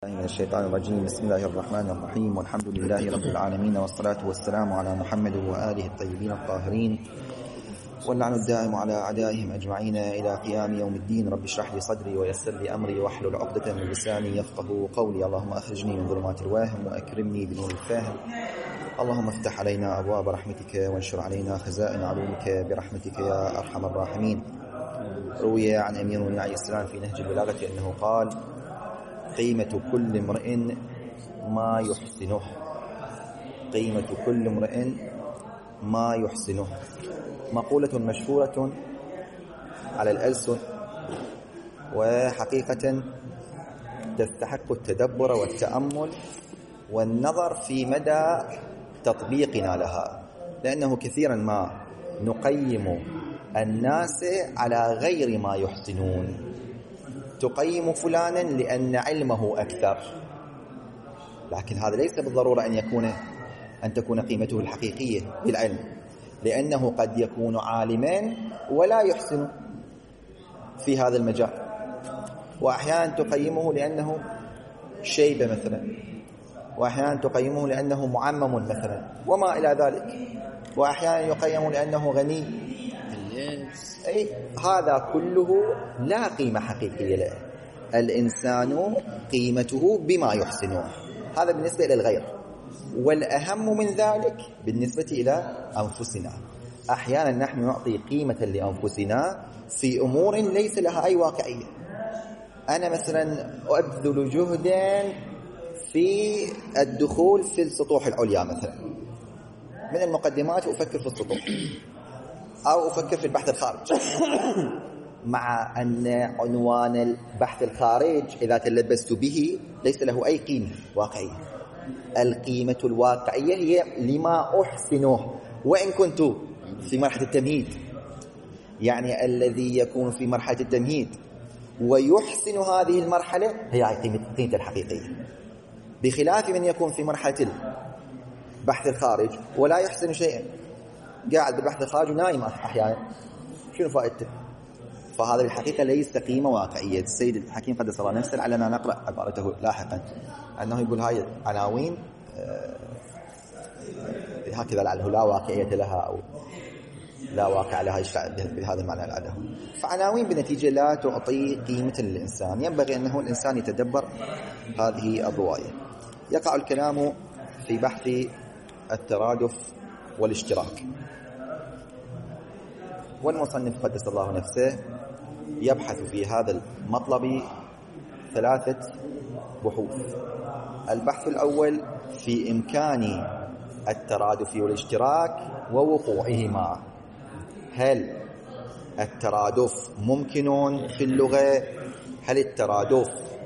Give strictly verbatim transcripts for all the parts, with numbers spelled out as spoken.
من الشيطان الرجيم. بسم الله الرحمن الرحيم، والحمد لله رب العالمين، والصلاة والسلام على محمد وآله الطيبين الطاهرين، واللعن الدائم على أعدائهم أجمعين إلى قيام يوم الدين. رب اشرح لي صدري ويسر لي أمري واحلل عقدة من لساني يفقهوا قولي. اللهم أخرجني من ظلمات الوهم وأكرمني بنور الفهم. اللهم افتح علينا أبواب رحمتك وانشر علينا خزائن علومك برحمتك يا أرحم الراحمين. روي عن أمير المؤمنين عليه السلام في نهج البلاغة أنه قال: قيمة كل امرئ ما يحسنه. قيمة كل امرئ ما يحسنه مقولة مشهورة على الألسن، وحقيقة تستحق التدبر والتأمل والنظر في مدى تطبيقنا لها، لأنه كثيرا ما نقيم الناس على غير ما يحسنون. تقيم فلانا لأن علمه أكثر، لكن هذا ليس بالضرورة أن يكون أن تكون قيمته الحقيقية بالعلم، لأنه قد يكون عالما ولا يحسن في هذا المجال. وأحيانا تقيمه لأنه شيب مثلا، وأحيانا تقيمه لأنه معمم مثلا، وما إلى ذلك. وأحيانا يقيم لأنه غني. أي هذا كله لا قيمة حقيقية له. الإنسان قيمته بما يحسنه، هذا بالنسبة إلى الغير. والأهم من ذلك بالنسبة إلى أنفسنا، أحيانا نحن نعطي قيمة لأنفسنا في أمور ليس لها أي واقعية. أنا مثلا أبذل جهدا في الدخول في السطوح العليا مثلا، من المقدمات أفكر في السطوح أو أفكر في البحث الخارج، مع أن عنوان البحث الخارج إذا تلبست به ليس له أي قيمة واقعية. القيمة الواقعية هي لما أحسنه، وإن كنت في مرحلة التمهيد. يعني الذي يكون في مرحلة التمهيد ويحسن هذه المرحلة هي قيمة الحقيقية، بخلاف من يكون في مرحلة البحث الخارج ولا يحسن شيئا، قاعد بالبحث الخارج ونايم أحيانا، شنو فائدته؟ فهذا الحقيقة ليس قيمة واقعية. السيد الحكيم قدس الله نفسه لعلنا نقرأ عبارته لاحقا، أنه يقول هاي عناوين هكذا لعله لا واقعية لها أو لا واقع لها، يشرع بهذا المعنى لعله. فعناوين بنتيجة لا تعطي قيمة للإنسان. ينبغي أنه الإنسان يتدبر هذه الرواية. يقع الكلام في بحث الترادف والاشتراك، والمصنف قدس الله نفسه يبحث في هذا المطلب ثلاثة بحوث. البحث الأول في إمكان الترادف والاشتراك ووقوعهما. هل الترادف ممكن في اللغة؟ هل الترادف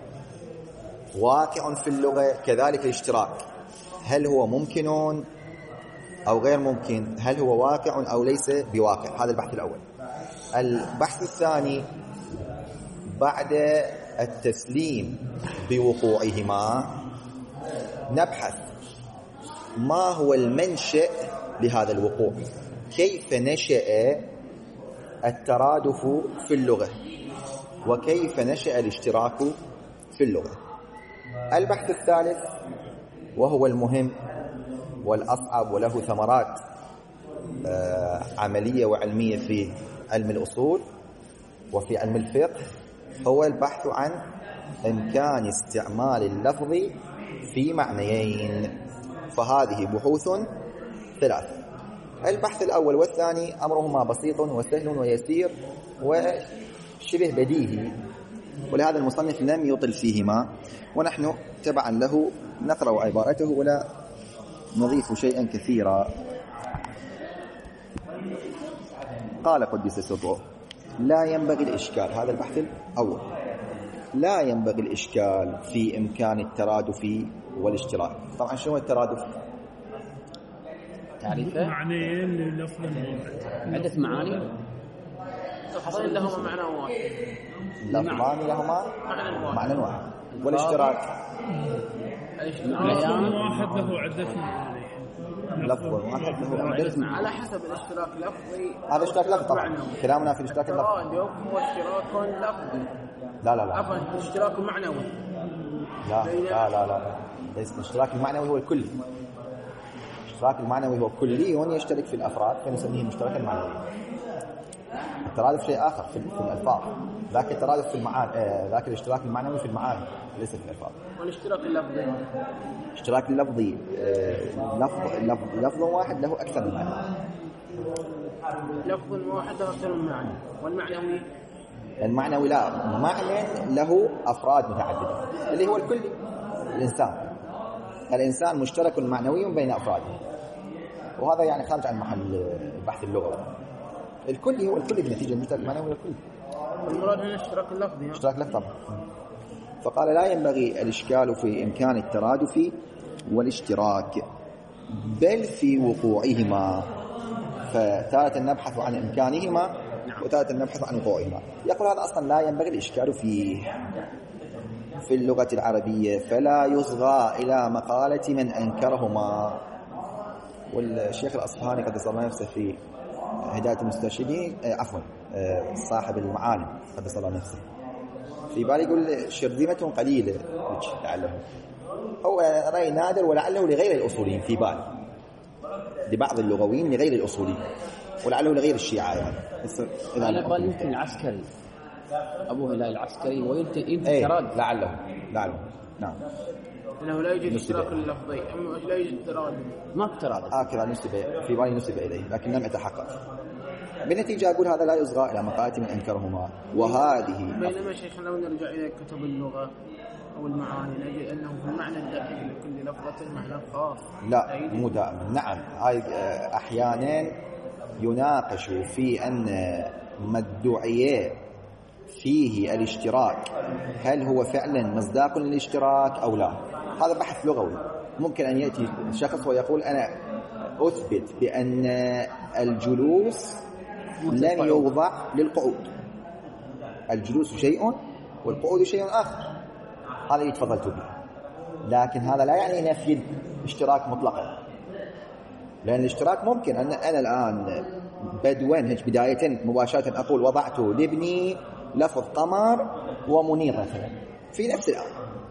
واقع في اللغة؟ كذلك الاشتراك، هل هو ممكن أو غير ممكن؟ هل هو واقع أو ليس بواقع؟ هذا البحث الأول. البحث الثاني بعد التسليم بوقوعهما نبحث ما هو المنشأ لهذا الوقوع، كيف نشأ الترادف في اللغة وكيف نشأ الاشتراك في اللغة. البحث الثالث وهو المهم والأصعب وله ثمرات عملية وعلمية في علم الأصول وفي علم الفقه، هو البحث عن إمكان استعمال اللفظ في معنيين. فهذه بحوث ثلاثة. البحث الأول والثاني أمرهما بسيط وسهل ويسير وشبه بديهي، ولهذا المصنف لم يطل فيهما، ونحن تبعا له نقرأ عبارته ولا نضيف شيئا كثيرا. قال قدس سره: لا ينبغي الإشكال. هذا البحث الأول. لا ينبغي الإشكال في إمكان الترادف والاشتراك. طبعا شنو الترادف؟ تعريفه معنيين للفظ واحد، عدة معاني لفظين لهما معنى واحد، لفظان لهما معنى واحد. والاشتراك لفظ واحد له عدة معاني. لفظ واحد له عدة معاني على حسب الاشتراك لفظي. هذا اشتراك لفظ طبعا، كلامنا في الاشتراك اللفظي. ترادف واشتراك لفظي. لا لا لا عفوا اشتراك معنوي. لا لا لا لا ليس الاشتراك المعنوي هو الكلي. الاشتراك المعنوي هو كلي يشترك في الأفراد فنسميه المشترك المعنوي. الترادف شيء آخر في الألفاظ، ذاك الترادف في المعاني، ذاك الاشتراك المعنوي في المعاني ليس في الألفاظ. والاشتراك اللفظي اشتراك اللفظي لفظ لفظ واحد له أكثر من معنى. لفظ واحد له أكثر من معنى. والمعنوي المعنوي لا معنى له أفراد متعددة اللي هو الكلي. الإنسان الإنسان مشترك معنوي بين أفراده، وهذا يعني خارج عن محل البحث اللغوي. الكلي هو الكلي بنتيجة المشترك المعنوي الكلي. المراد هنا اشتراك اللفظي. اشتراك لفظي. فقال لا ينبغي الإشكال في إمكان الترادف والاشتراك بل في وقوعهما، فتارة نبحث عن إمكانهما وتارة نبحث عن وقوعهما. يقول هذا أصلا لا ينبغي الإشكال فيه في اللغة العربية، فلا يصغى إلى مقالة من أنكرهما. والشيخ الأصفهاني قدس الله نفسه في هداية المسترشدين عفوا صاحب المعالم قدس الله نفسه في بالي يقول شرذمة قليلة لعله هو رأي نادر ولعله لغير الأصوليين في بالي، لبعض اللغويين لغير الأصوليين ولعله لغير الشيعة يعني. على بالي يمكن العسكري أبو هلال العسكري ويمكن ايه تراد لعله لعله نعم انه لا يوجد اشتراك اللفظي اما لا يوجد ترادف. ما تراد هكذا نسب في بالي نسب اليه لكن لم يتحقق. بالنتيجة أقول هذا لا يصغى إلى مقالة من أنكرهما. وهذه بينما شيخنا لو نرجع إلى كتب اللغة أو المعاني نجد أنه في المعنى الدقيق لكل لفظة معنى خاص. لا مو دائما. نعم هاي أحيانا يناقش في أن ما ادعي فيه الاشتراك هل هو فعلا مصداق للاشتراك أو لا. هذا بحث لغوي. ممكن أن يأتي شخص ويقول أنا أثبت بأن الجلوس لم يوضع للقعود، الجلوس شيء والقعود شيء آخر، هذا يتفضلت به. لكن هذا لا يعني نفي الاشتراك مطلقا، لأن الاشتراك ممكن أن أنا الآن بدون هيك بداية مباشرة أقول وضعت لابني لفظ قمر ومنير مثلا في نفس الآن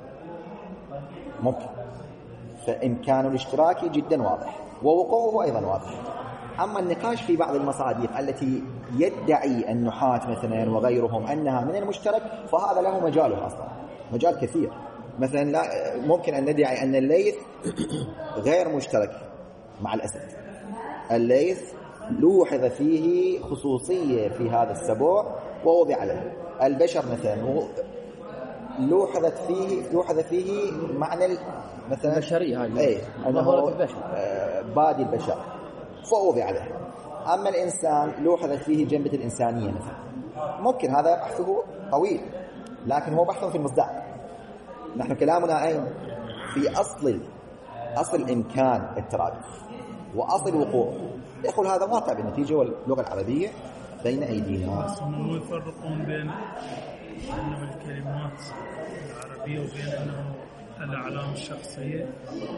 ممكن، فإمكان الاشتراك جدا واضح ووقوعه أيضا واضح. أما النقاش في بعض المصادق التي يدعي النحاة مثلا وغيرهم أنها من المشترك فهذا له مجاله أصلا، مجال كثير. مثلا لا ممكن أن ندعي أن الليث غير مشترك مع الأسد. الليث لوحظ فيه خصوصية في هذا السبوع ووضع له. البشر مثلا لوحظت فيه لوحظ فيه معنى مثلا البشرية هاي اي ظهورة البشر بادي البشر فوضع له. أما الإنسان لوحظت فيه جنبة الإنسانية مثلا. ممكن هذا بحثه طويل لكن هو بحث في المصداق. نحن كلامنا أين في أصل أصل إمكان الترادف وأصل الوقوع. يقول هذا واقع بالنتيجة واللغة العربية بين أيدينا. هم يفرقون بين أنه الكلمات العربية وبين أنه الأعلام الشخصية.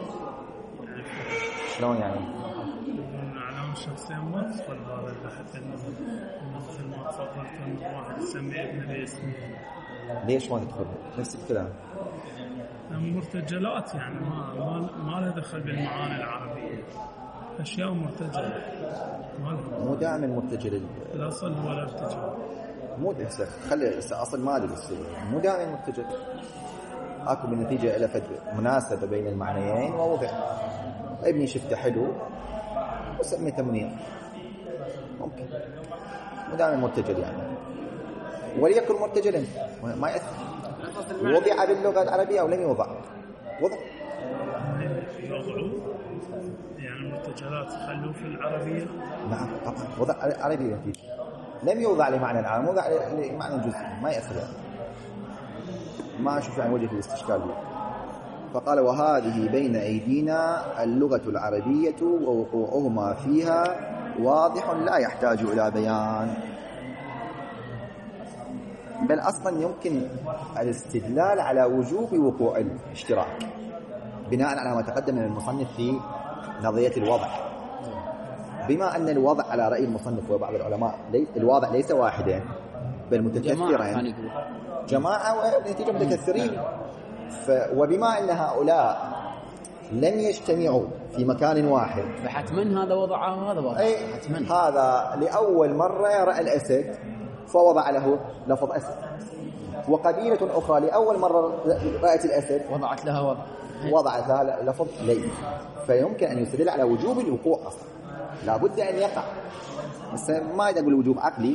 شلون يعني؟ الأعلام الشخصية ما تدخل بهذا البحث، أنه مثل ما تفضلت أنه واحد يسمي ابنه باسمه. ليش ما تدخل؟ نفس الكلام. مرتجلات يعني ما ما ما له دخل بالمعاني العربية، أشياء مرتجلة. مو دائما مرتجل. الأصل هو الارتجال. مو هسه خلي أصل ما أدري مو دائما مرتجل. أكو بالنتيجة إلى فد مناسبة بين المعنيين ووضع. ابني شفته حلو وسميته منير ممكن مو دائما مرتجل يعني. وليكن مرتجلا ما يأثر. وضع باللغة العربية أو لم يوضع؟ وضع. يوضعوا يعني المرتجلات خلوه في العربية. نعم طبعا وضع عربي نتيجة. لم يوضع لمعنى عام، وضع لمعنى جزئي ما يأثر يعني. ما أشوف يعني وجه الاستشكال به. فقال وهذه بين أيدينا اللغة العربية ووقوعهما فيها واضح لا يحتاج إلى بيان، بل أصلا يمكن الاستدلال على وجوب وقوع الاشتراك بناء على ما تقدم من المصنف في نظرية الوضع. بما أن الوضع على رأي المصنف وبعض العلماء الوضع ليس واحدا بل متكثرين، جماعة ونتيجة متكثرين. ف... وبما أن هؤلاء لم يجتمعوا في مكان واحد فحتما هذا وضعه وهذا وضعه. أي حتما هذا لأول مرة رأى الأسد فوضع له لفظ أسد، وقبيلة أخرى لأول مرة رأت الأسد وضعت لها وضع وضعت لها لفظ ليث. فيمكن أن يستدل على وجوب الوقوع أصلا، لابد أن يقع، بس ما يقول وجوب عقلي،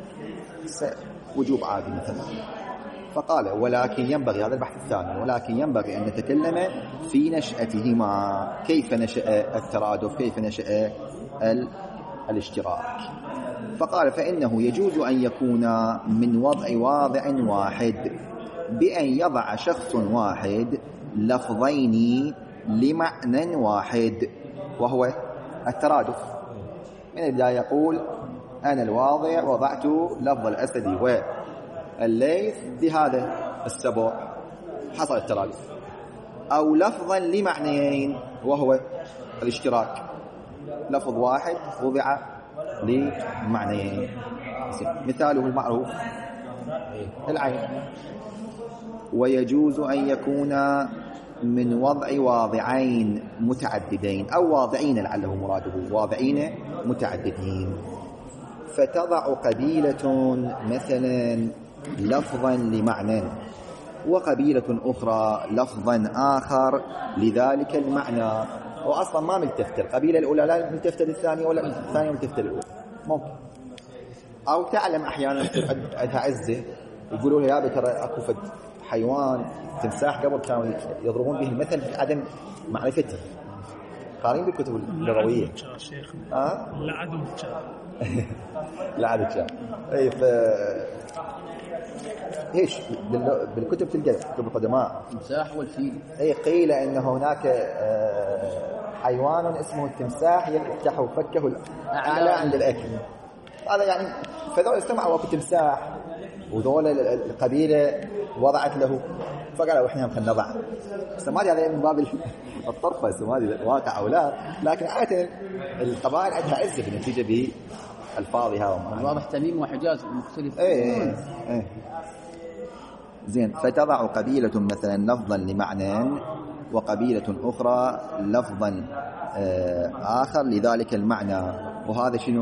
وجوب عادي مثلا. فقال ولاكن ينبغي، هذا البحث الثاني، ولكن ينبغي أن نتكلم في نشأتهما، كيف نشأ الترادف، كيف نشأ الاشتراك. فقال فإنه يجوز أن يكون من وضع واضع واحد بأن يضع شخص واحد لفظين لمعنى واحد وهو الترادف. من البداية يقول أنا الواضع وضعت لفظ الأسد والليث بهذا السبع، حصل الترادف. أو لفظا لمعنيين وهو الاشتراك، لفظ واحد وضع لمعنيين. مثاله المعروف العين. ويجوز أن يكون من وضع واضعين متعددين أو واضعين لعله مراده، واضعين متعددين. فتضع قبيلة مثلا لفظا لمعنى وقبيلة أخرى لفظا آخر لذلك المعنى، وأصلا ما ملتفتة، القبيلة الأولى لا ملتفتة للثانية ولا الثانية ملتفتة للأولى، ممكن. أو تعلم أحيانا عندها عزة يقولوا له يا بترى أكو فد حيوان تمساح قبل كانوا يضربون به المثل عدم معرفته، قارين بالكتب اللغوية. لا عدم الشعر لا عدم الشعر. أي ف ايش بالكتب تلقى كتب القدماء التمساح والفيل. اي قيل ان هناك حيوان اسمه التمساح يفتح فكه الاعلى عند الاكل. هذا يعني فذول استمعوا وقت تمساح، وذول القبيله وضعت له، فقالوا احنا خلينا نضع. بس ما ادري هذا من باب الطرفه، ما ادري واقع او لا، لكن عاده القبائل عندها عزه بالنتيجه بالفاظها وما واضح. تميم وحجاز مختلف. ايه ايه زين. فتضع قبيلة مثلا لفظا لمعنى وقبيلة أخرى لفظا آخر لذلك المعنى، وهذا شنو؟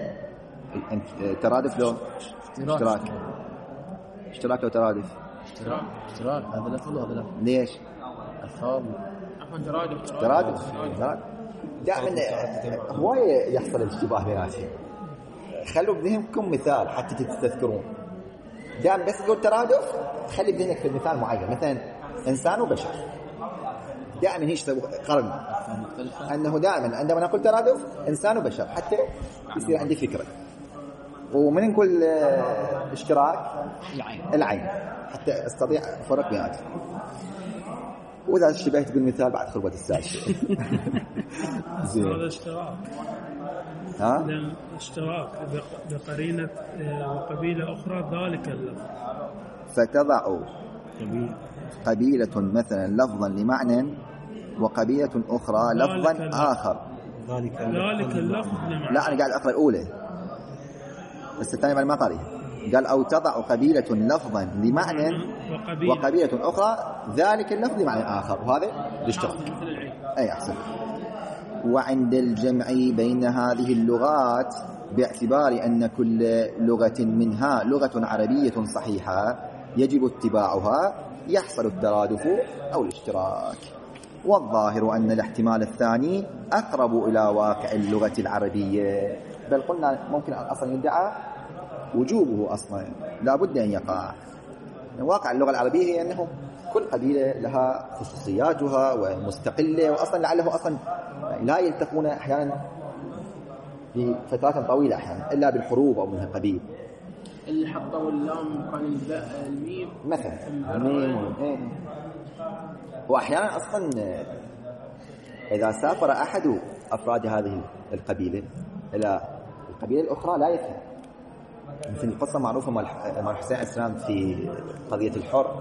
ترادف له اشتراك. اشتراك له ترادف. اشتراك اشتراك هذا لفظ وهذا لفظ. ليش؟ الفاظ عفوا ترادف ترادف دائما هواية يحصل الاشتباه بيناتهم. خلوا بذهنكم مثال حتى تتذكرون. دائما بس تقول ترادف خلي بذهنك في المثال معين، مثلا إنسان وبشر. دائما هيش قرن أنه دائما عندما نقول ترادف إنسان وبشر حتى يصير عندي فكرة. ومن نقول اشتراك العين العين حتى استطيع فرق بيناتهم. وإذا اشتبهت بالمثال بعد خربة السالفة. هذا اشتراك. ها؟ اشتراك بقرينة وقبيلة أخرى ذلك اللفظ. فتضع قبيلة مثلا لفظا لمعنى وقبيلة أخرى لفظا آخر ذلك اللفظ لمعنى. لا أنا قاعد أقرأ الأولى بس الثانية ما قريها. قال أو تضع قبيلة لفظا لمعنى وقبيلة, وقبيلة أخرى ذلك اللفظ لمعنى آخر، وهذا الاشتراك. أي أحسن. وعند الجمع بين هذه اللغات باعتبار أن كل لغة منها لغة عربية صحيحة يجب اتباعها يحصل الترادف أو الاشتراك. والظاهر أن الاحتمال الثاني أقرب إلى واقع اللغة العربية، بل قلنا ممكن أصلا يدعى وجوبه أصلا لا بد أن يقع. واقع اللغة العربية هي أنه كل قبيلة لها خصوصياتها ومستقلة، وأصلا لعله أصلا لا يلتقون أحيانا في فترات طويلة أحيانا إلا بالحروب أو من القبيل. اللي حطوا اللام كان الباء الميم مثلا الميم. إيه. وأحيانا أصلا إذا سافر أحد أفراد هذه القبيلة إلى القبيلة الأخرى لا يفهم. مثل القصة معروفة مع الحسين السلام في قضية الحر،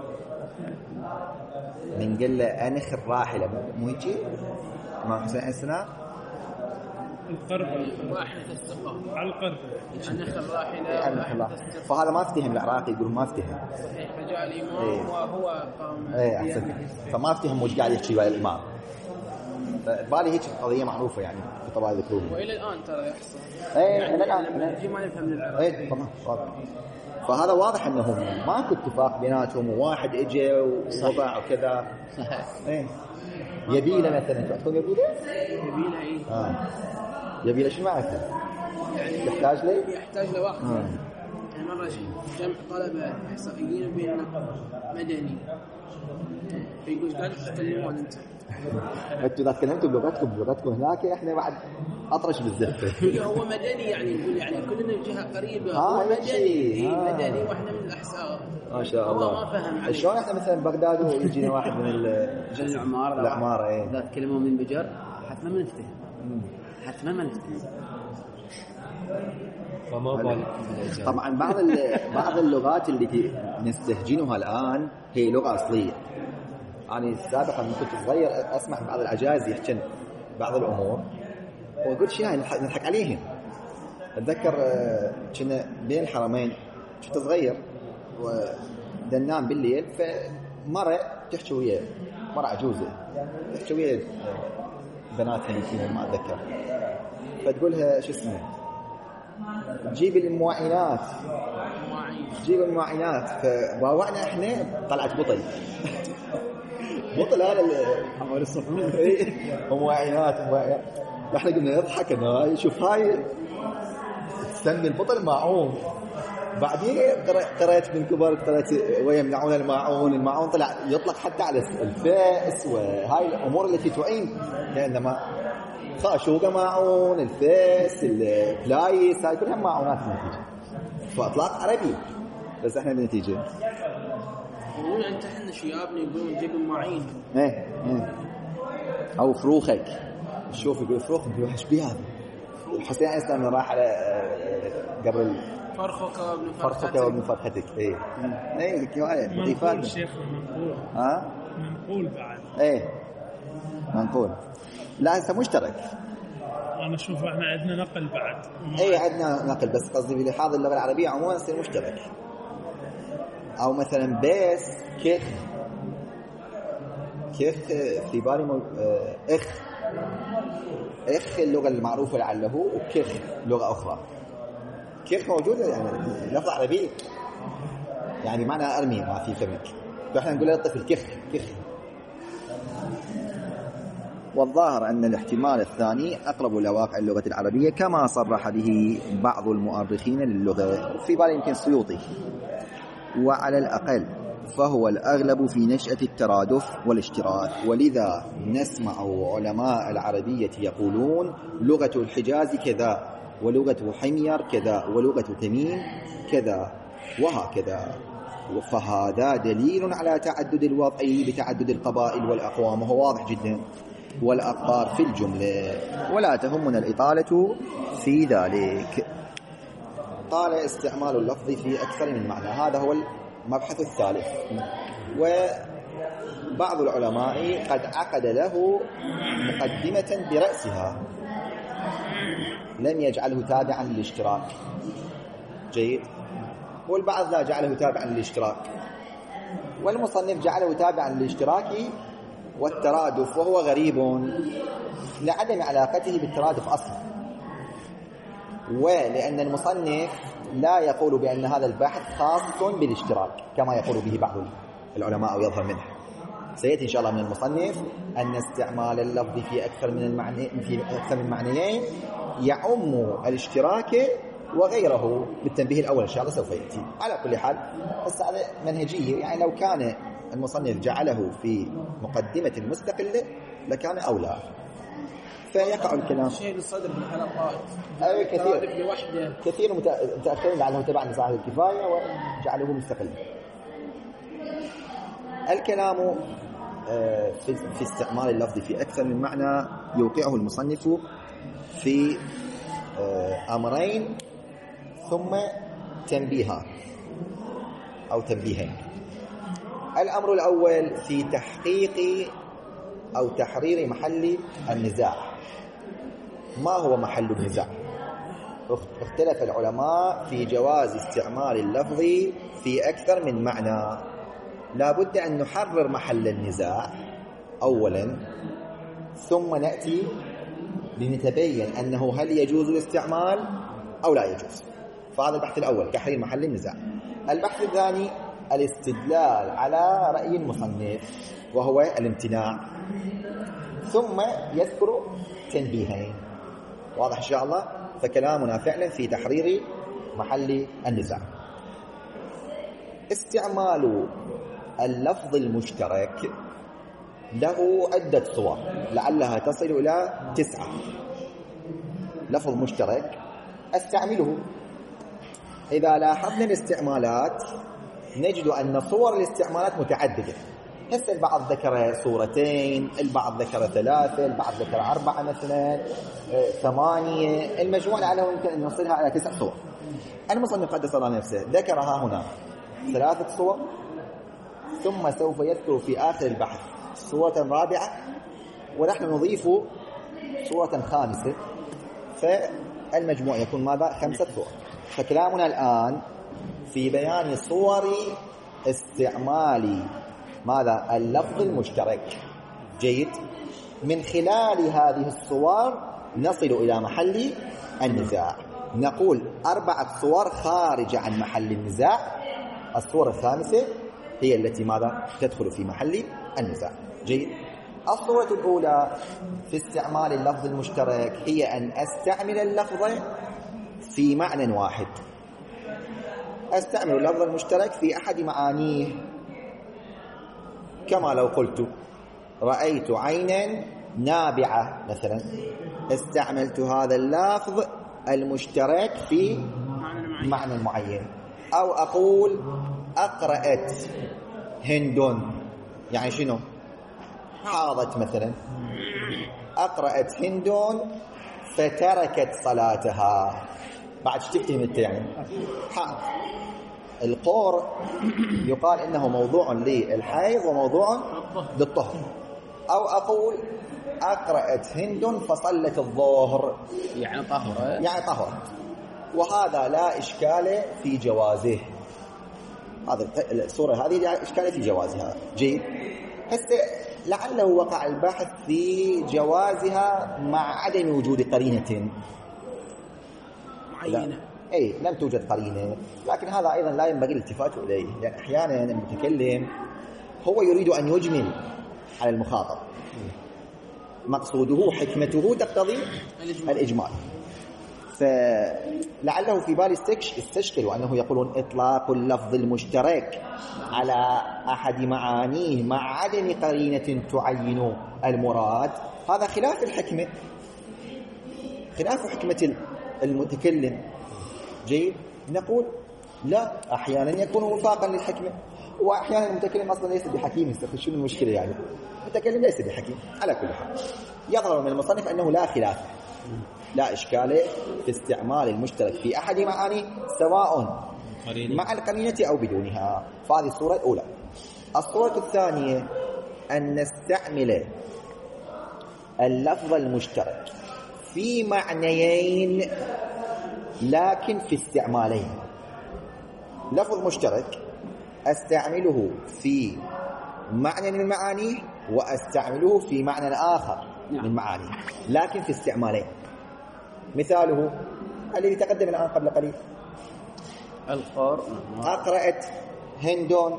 من قال له أنخ الراحلة مو يجي مع الحسين السلام القربة واحدة الثقة على القربة أنخ الراحلة يعني واحدة الله. الثقة. فهذا ما افتهم العراقي يقول ما افتهم. صحيح. فجاء الإمام إيه. وهو قام ايه احسن. فما افتهم وش قاعد يحكي ويا الامام. بالي هيك قضيه معروفه يعني طبعا يذكرونها. وإلى الآن ترى يحصل. ايه يعني الى الان لما نجي ما نفهم من العراق. ايه طبعا واضح. فهذا واضح انهم ماكو اتفاق بيناتهم وواحد اجى ووضع وكذا. ايه يبيله مثلا تعرفون يبيله؟ يبينا إيه؟ اه يبيله شو معناته؟ يحتاج لي؟ يحتاج لوقت. آه. يعني مرة جمع طلبة إحصائيين بين مدني فيقول قاعد تتكلمون أنت. انتوا اذا تكلمتوا بلغتكم بلغتكم هناك احنا بعد اطرش بالزفه. هو مدني يعني يقول يعني كلنا جهة قريبة. آه، هو مدني شيء. إيه آه. مدني واحنا من الأحساء. ما شاء هو الله. ما فهم عليه. شلون احنا مثلا بغداد ويجينا واحد من عشان العمارة العمارة ايه إذا تكلموا من بجر حتما ما نفتهم حتما ما نفتهم. فما بالك. طبعا بعض بعض اللغات اللي نستهجنها الان هي لغه اصليه. يعني سابقا لما كنت صغير اسمع بعض العجائز يحكن بعض الامور وقلت شيء نضحك عليهم. اتذكر كنا بين الحرمين كنت صغير ودنام بالليل فمره تحكي ويا مره عجوزه تحكي ويا بناتها يمكن ما اتذكر فتقولها شو اسمه تجيب المعينات تجيب المعينات فباوعنا احنا طلعت بطل بطل هذا عمر الصفون ومعينات ومعينات احنا قلنا نضحك انه شوف هاي تسمي البطل معون. بعدين قرأت من كبر قرأت ويمنعون الماعون الماعون طلع يطلق حتى على الفاس وهاي الامور التي تعين لانما خاشوقة ماعون الفاس البلايس هاي كلها ماعونات بالنتيجة فاطلاق عربي بس احنا بالنتيجة يقولون انت احنا شيابنا يقولون جيب المعين ايه ايه او فروخك شوف يقول فروخ يقول ايش بيه هذا الحسين اسلام راح على قبر فرخك وابن فرخك وابن فرختك ايه ايه كيف منقول شيخ منقول ها منقول بعد ايه منقول لا هسه مشترك. انا اشوف احنا عندنا نقل بعد اي عندنا نقل بس قصدي بلحاظ اللغه العربيه عموما يصير مشترك. او مثلا بيس كيخ كيخ في بالي مو... اخ اخ اللغه المعروفه لعله وكيخ لغه اخرى. كيخ موجوده يعني لفظ عربي يعني معنى ارمي ما في فمك فاحنا نقول للطفل كيخ كيخ. والظاهر أن الاحتمال الثاني أقرب إلى واقع اللغة العربية كما صرح به بعض المؤرخين للغة في بالي يمكن السيوطي. وعلى الأقل فهو الأغلب في نشأة الترادف والاشتراك ولذا نسمع علماء العربية يقولون لغة الحجاز كذا ولغة حمير كذا ولغة تميم كذا وهكذا. فهذا دليل على تعدد الوضع بتعدد القبائل والأقوام وهو واضح جدا والأقطار في الجملة ولا تهمنا الإطالة في ذلك. قال استعمال اللفظ في أكثر من معنى هذا هو المبحث الثالث. وبعض العلماء قد عقد له مقدمة برأسها لم يجعله تابعا للاشتراك جيد والبعض لا جعله تابعا للاشتراك والمصنف جعله تابعا للاشتراك والترادف وهو غريب لعدم علاقته بالترادف أصلا ولأن المصنف لا يقول بأن هذا البحث خاص بالاشتراك كما يقول به بعض العلماء ويظهر منه. سيأتي إن شاء الله من المصنف أن استعمال اللفظ في أكثر من المعني في أكثر من معنيين يعم الاشتراك وغيره بالتنبيه الأول إن شاء الله سوف يأتي. على كل حال بس هذا منهجية يعني لو كان المصنف جعله في مقدمة مستقلة لكان أولى. فيقع الكلام شيء بالصدر بالحلقات أي كثير لوحده كثير متأخرين لعله تبع لصاحب الكفاية وجعله مستقلا. الكلام في استعمال اللفظ في أكثر من معنى يوقعه المصنف في أمرين ثم تنبيهان أو تنبيهين. الأمر الأول في تحقيق أو تحرير محل النزاع ما هو محل النزاع؟ اختلف العلماء في جواز استعمال اللفظ في أكثر من معنى. لا بد أن نحرر محل النزاع أولا، ثم نأتي لنتبين أنه هل يجوز الاستعمال أو لا يجوز. فهذا البحث الأول، تحرير محل النزاع. البحث الثاني الاستدلال على رأي المصنف وهو الامتناع، ثم يذكر تنبيهين. واضح إن شاء الله؟ فكلامنا فعلا في تحرير محل النزاع. استعمال اللفظ المشترك له عدة صور لعلها تصل إلى تسعة. لفظ مشترك استعمله، إذا لاحظنا الاستعمالات نجد أن صور الاستعمالات متعددة. هسه البعض ذكر صورتين، البعض ذكر ثلاثة، البعض ذكر أربعة مثلا، ثمانية، المجموع لعله يمكن أن نوصلها على تسع صور. المصنف قدس الله نفسه ذكرها هنا ثلاثة صور، ثم سوف يذكر في آخر البحث صورة رابعة، ونحن نضيف صورة خامسة، فالمجموع يكون ماذا؟ خمسة صور. فكلامنا الآن في بيان صور استعمال ماذا؟ اللفظ المشترك. جيد. من خلال هذه الصور نصل إلى محل النزاع. نقول أربعة صور خارج عن محل النزاع، الصورة الخامسة هي التي ماذا؟ تدخل في محل النزاع. جيد. الصورة الأولى في استعمال اللفظ المشترك هي أن أستعمل اللفظ في معنى واحد. أستعمل اللفظ المشترك في أحد معانيه، كما لو قلت رأيت عينا نابعة مثلا، استعملت هذا اللفظ المشترك في معنى معين. أو أقول أقرأت هند، يعني شنو؟ حاضت مثلا. أقرأت هند فتركت صلاتها. بعد تفتهم انت يعني حاض. القور يقال إنه موضوع للحيض وموضوع للطهر. أو أقول أقرأت هند فصلت الظهر، يعني طهر، يعني طهر، وهذا لا إشكال في جوازه. هذا الصورة هذه لا إشكال في جوازها. جيد. هسه لعله وقع البحث في جوازها مع عدم وجود قرينة معينة. أي لم توجد قرينة، لكن هذا أيضا لا ينبغي الالتفات إليه، لأن أحيانا المتكلم هو يريد أن يجمل على المخاطب، مقصوده حكمته تقتضي الإجمال. فلعله في بالي استشكل أنه يقولون إطلاق اللفظ المشترك على أحد معانيه مع عدم قرينة تعين المراد، هذا خلاف الحكمة، خلاف حكمة المتكلم. جيد. نقول لا، أحيانا يكون وفاقا للحكمة، وأحيانا المتكلم أصلا ليس بحكيم. شو المشكلة يعني؟ المتكلم ليس بحكيم. على كل حال يظهر من المصنف أنه لا خلاف، لا إشكال في استعمال المشترك في أحد معاني سواء مع القرينة أو بدونها. فهذه الصورة الأولى. الصورة الثانية أن نستعمل اللفظ المشترك في معنيين لكن في استعمالين. لفظ مشترك أستعمله في معنى من معانيه وأستعمله في معنى آخر من معانيه، لكن في استعمالين. مثاله الذي تقدم الآن قبل قليل، القر أقرأت هند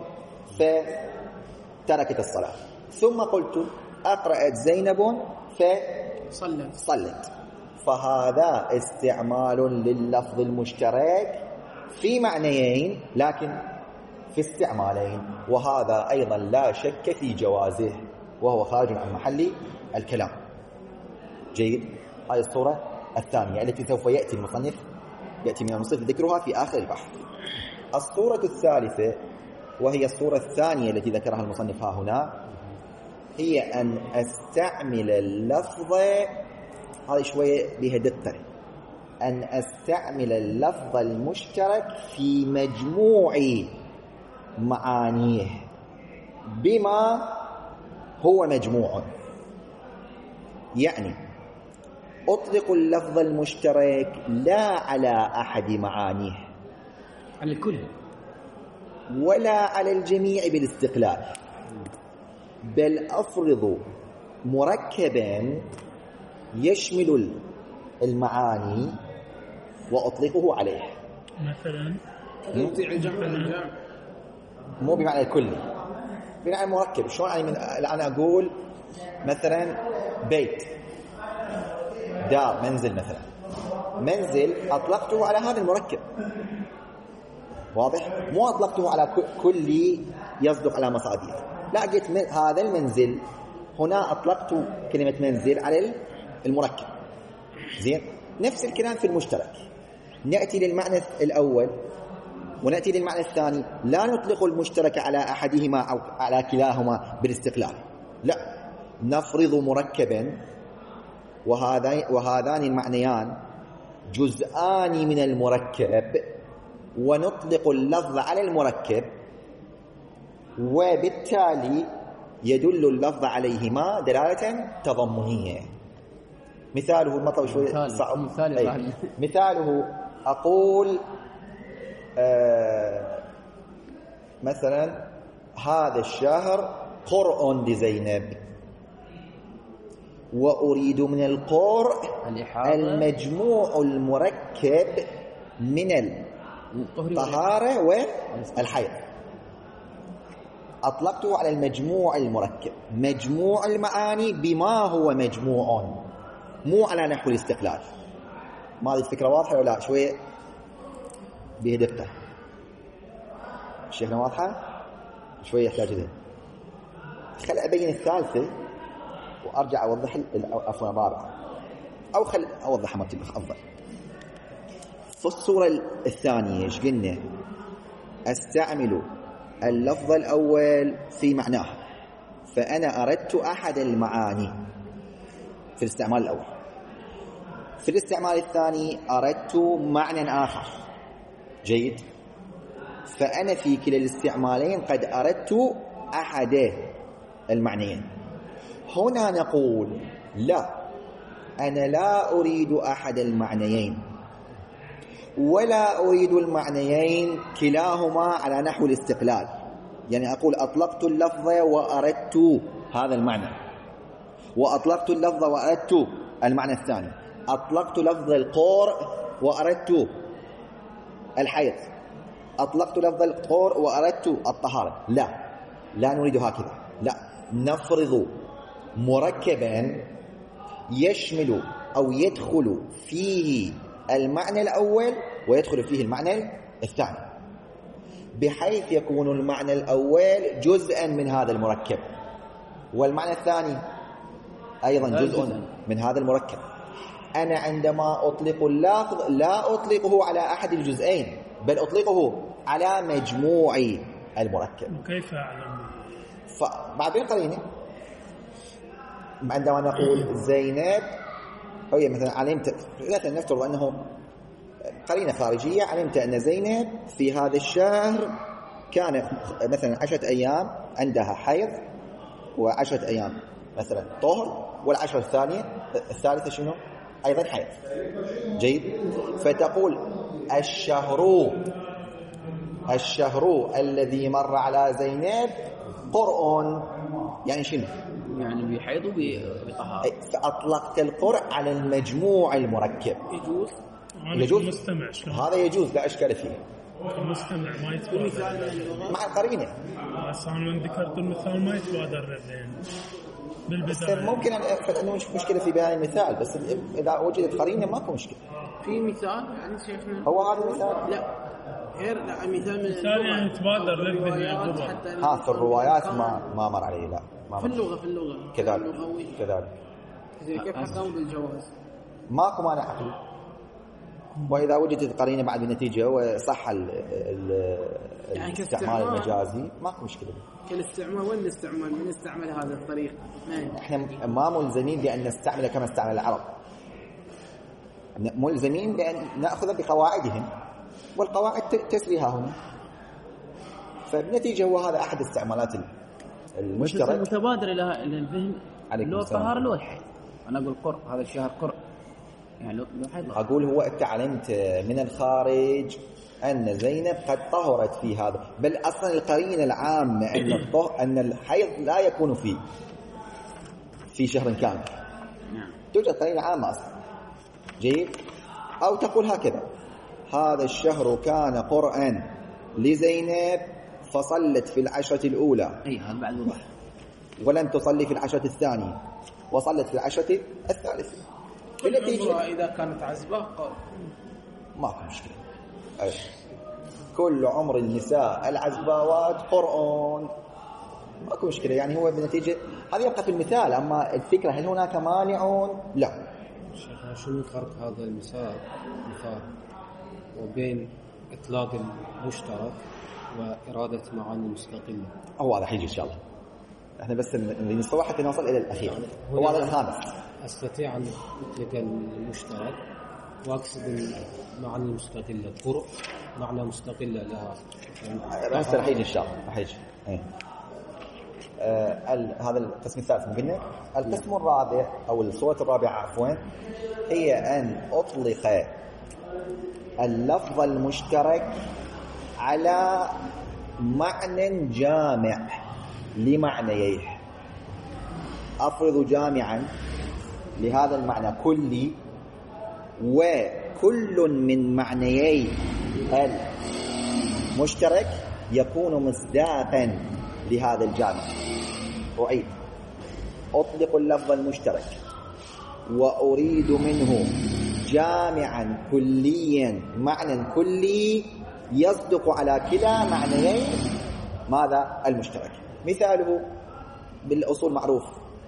فتركت الصلاة، ثم قلت أقرأت زينب فصلت صلت. فهذا استعمال لللفظ المشترك في معنيين لكن في استعمالين، وهذا أيضا لا شك في جوازه، وهو خارج عن محل الكلام. جيد. هذه الصورة الثانية التي سوف يأتي المصنف يأتي من المصنف ذكرها في آخر البحث. الصورة الثالثة وهي الصورة الثانية التي ذكرها المصنف ها هنا، هي أن أستعمل اللفظ، هذه شوية بها دقة، أن أستعمل اللفظ المشترك في مجموع معانيه بما هو مجموع. يعني أطلق اللفظ المشترك لا على أحد معانيه على الكل ولا على الجميع بالاستقلال، بل أفرض مركبا يشمل المعاني وأطلقه عليه. مثلا يطيع الجمع الجامع مو بمعنى الكل، بمعنى مركب. شلون يعني؟ من الآن أقول مثلا بيت، دار، منزل. مثلا منزل أطلقته على هذا المركب، واضح؟ مو أطلقته على كل يصدق على مصادر، لا، قلت هذا المنزل، هنا أطلقت كلمة منزل على المركب. زين، نفس الكلام في المشترك. نأتي للمعنى الأول ونأتي للمعنى الثاني، لا نطلق المشترك على أحدهما أو على كلاهما بالاستقلال، لا، نفرض مركبا، وهذان المعنيان جزءان من المركب، ونطلق اللفظ على المركب، وبالتالي يدل اللفظ عليهما دلالة تضمنية. مثاله المطلب شوي صعب. مثال مثاله أقول آه مثلا هذا الشهر قرء لزينب، وأريد من القرء المجموع المركب من الطهارة والحيض. أطلقته على المجموع المركب، مجموع المعاني بما هو مجموع، مو على نحو الاستقلال. ما هذه الفكرة واضحة ولا شوية بهدفته؟ شيخنا واضحة؟ شوية يحتاج ذهن. خل أبين الثالثة وأرجع أوضح عفوا الرابعة، أو خل أوضحها مرتبة أفضل. في الصورة الثانية إيش قلنا؟ أستعمل اللفظ الأول في معناه، فأنا أردت أحد المعاني في الاستعمال الأول. في الاستعمال الثاني أردت معنى آخر. جيد، فأنا في كلا الاستعمالين قد أردت أحد المعنيين. هنا نقول لا، أنا لا أريد أحد المعنيين، ولا أريد المعنيين كلاهما على نحو الاستقلال. يعني أقول أطلقت اللفظ وأردت هذا المعنى، وأطلقت اللفظ وأردت المعنى الثاني، أطلقت لفظ القرء وأردت الحيض، أطلقت لفظ القرء وأردت الطهارة. لا، لا نريد هكذا، لا، نفرض مركبا يشمل أو يدخل فيه المعنى الأول ويدخل فيه المعنى الثاني، بحيث يكون المعنى الأول جزءا من هذا المركب، والمعنى الثاني أيضا جزء من هذا المركب. أنا عندما أطلق اللفظ لا أطلقه على أحد الجزئين، بل أطلقه على مجموع المركب. وكيف أعلم؟ فبعدين قرينة، عندما نقول زينب، أو مثلا علمت، مثلا نفترض أنه قرينة خارجية، علمت أن زينب في هذا الشهر كان مثلا عشرة أيام عندها حيض، وعشرة أيام مثلا طهر، والعشرة الثانية الثالثة شنو؟ أيضا حيض. جيد، فتقول الشهر الشهر الذي مر على زينب قرء، يعني شنو؟ يعني بحيض وبطهارة. فأطلقت القرء على المجموع المركب. يجوز يجوز المستمع شلون؟ هذا يجوز، لا إشكال فيه. المستمع ما يتبادر مع القرينة. بس أنا من ذكرت المثال ما يتبادر للذهن بالبداية. ممكن أنه مش مشكلة في بيان المثال، بس إذا وجدت قرينة ماكو مشكلة. في مثال يعني شيخنا؟ هو هذا المثال؟ لا غير، لا، مثال من مثال يعني يتبادر للذهن. ها في الروايات ما ما مر عليه، لا ما في اللغة، في اللغة كذلك كذلك. زي كيف حكموا بالجواز؟ ماكو مانع عقلي، وإذا وجدت قرينة بعد النتيجة وصح الاستعمال المجازي ماكو مشكلة. كالاستعمال وين الاستعمال؟ من استعمل هذا الطريق؟ احنا ما ملزمين بأن نستعمل كما استعمل العرب، ملزمين بأن نأخذ بقواعدهم، والقواعد تسريها هنا. فالنتيجة هو هذا أحد استعمالات المشترك المتبادر إلى الذهن اللي هو الطهارة اللي هو الحيض. أنا أقول قرء، هذا الشهر قرء، يعني لو لو حيض أقول هو أنت علمت من الخارج أن زينب قد طهرت في هذا، بل أصلا القرينة العامة أن الطه أن الحيض لا يكون فيه في شهر كامل. نعم. توجد قرينة عامة أصلا. جيد. أو تقول هكذا: هذا الشهر كان قرآن لزينب فصلت في العشرة الأولى اي هذا بعد وضح، ولم تصلي في العشرة الثانية، وصلت في العشرة الثالثة. بالنتيجة إذا كانت عزبة قال ماكو مشكلة. أي. كل عمر النساء العزباوات قرآن، ماكو مشكلة. يعني هو بالنتيجة هذا يبقى في المثال، أما الفكرة هل هناك مانع؟ لا. شيخ شنو فرق هذا المثال مثال وبين إطلاق المشترك وإرادة معاني مستقلة؟ هو هذا حيجي إن شاء الله. احنا بس نستوى حتى نوصل إلى الأخير. هو هذا الخامس. أستطيع أن أطلق المشترك وأقصد المعاني المستقلة، طرق معنى مستقلة لها. بس راح يجي إن شاء الله، راح يجي. إيه. آه هذا القسم الثالث قلنا. القسم الرابع أو الصورة الرابعة عفوا هي أن أطلق اللفظ المشترك على معنى جامع لمعنييه. أفرض جامعا لهذا المعنى كلي، وكل من معنيي المشترك يكون مصداقا لهذا الجامع. أعيد: أطلق اللفظ المشترك وأريد منه جامعا كليا، معنى كلي يصدق على كلا معنيين ماذا؟ المشترك. مثاله بالأصول معروف: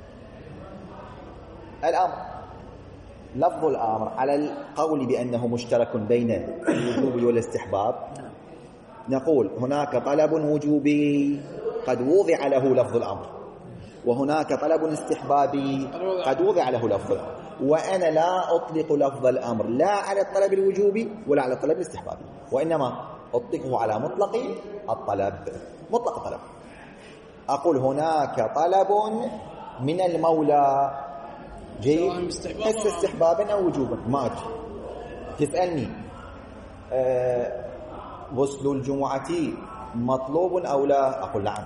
الأمر، لفظ الأمر على القول بأنه مشترك بين الوجوب والاستحباب، نقول هناك طلب وجوبي قد وضع له لفظ الأمر، وهناك طلب استحبابي قد وضع له لفظ الأمر، وأنا لا أطلق لفظ الأمر لا على الطلب الوجوبي ولا على الطلب الاستحبابي، وإنما أطلقه على مطلق الطلب، مطلق الطلب. أقول هناك طلب من المولى، جيد، حس استحبابا أو وجوبا، ما أدري. تسألني أه غسل الجمعة مطلوب أو لا؟ أقول نعم،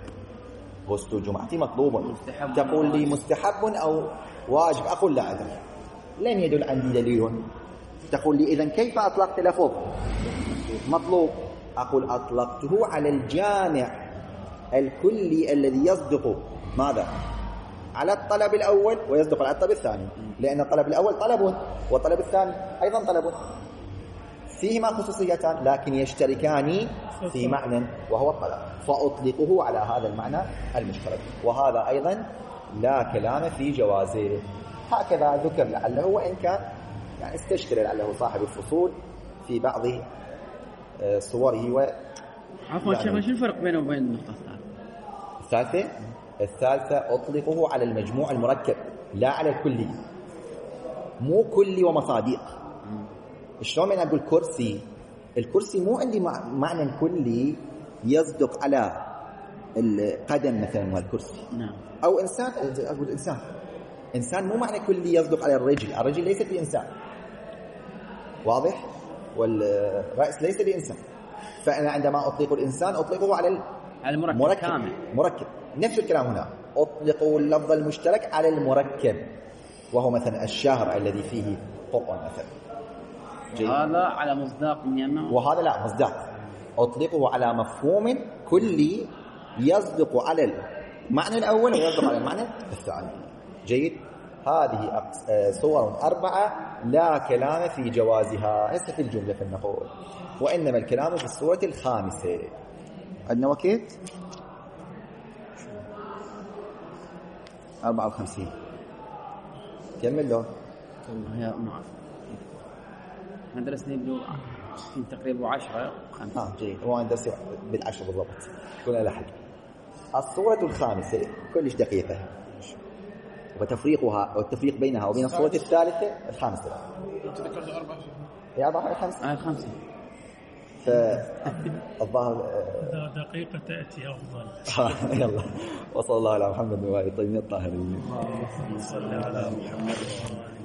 غسل الجمعة مطلوب. تقول لي مستحب أو واجب؟ أقول لا أدري، لم يدل عندي دليل. تقول لي إذن كيف أطلقت لفظ مطلوب؟ أقول أطلقته على الجامع الكلي الذي يصدق ماذا؟ على الطلب الأول ويصدق على الطلب الثاني، لأن الطلب الأول طلب والطلب الثاني أيضا طلب، فيهما خصوصيتان لكن يشتركان في معنى وهو الطلب، فأطلقه على هذا المعنى المشترك. وهذا أيضا لا كلام في جوازه. هكذا ذكر لعله، وإن كان يعني استشكل لعله صاحب الفصول في بعض صوره. و عفوا شيخ، شو الفرق بينه وبين النقطة الثالثة؟ الثالثة الثالثة أطلقه على المجموع المركب لا على الكلي، مو كلي ومصادق. شلون من أقول كرسي؟ الكرسي مو عندي معنى كلي يصدق على القدم مثلا مال الكرسي. نعم. أو إنسان، أقول إنسان، إنسان مو معنى كلي يصدق على الرجل، الرجل ليست بإنسان، واضح؟ والرأس ليس بإنسان. فأنا عندما أطلق الإنسان أطلقه على المركب مركب كامل. مركب. نفس الكلام هنا، أطلق اللفظ المشترك على المركب، وهو مثلا الشهر الذي فيه قرآن مثلا. هذا على مصداق أنه، وهذا لا مصداق، أطلقه على مفهوم كلي يصدق على المعنى الأول ويصدق على المعنى الثاني. جيد. هذه صور أربعة لا كلام في جوازها هسه في الجملة فلنقول، وإنما الكلام في الصورة الخامسة. عندنا وقت أربعة وخمسين. كمل له. هي معه ندرسني بلو تقريبا عشرة خمسة. آه جيد. هو ندرس بالعشرة بالضبط، كنا لحد الصورة الخامسة كلش دقيقة، وتفريقها والتفريق بينها وبين الصورة الثالثة الخامسة. أنت ذكرت أربعة يا أربعة خمسة. آه خمسة. فالظاهر إذا دقيقة تأتي أفضل. يلا، وصلى الله على محمد وآله الطيبين الطاهرين. اللهم صل على محمد.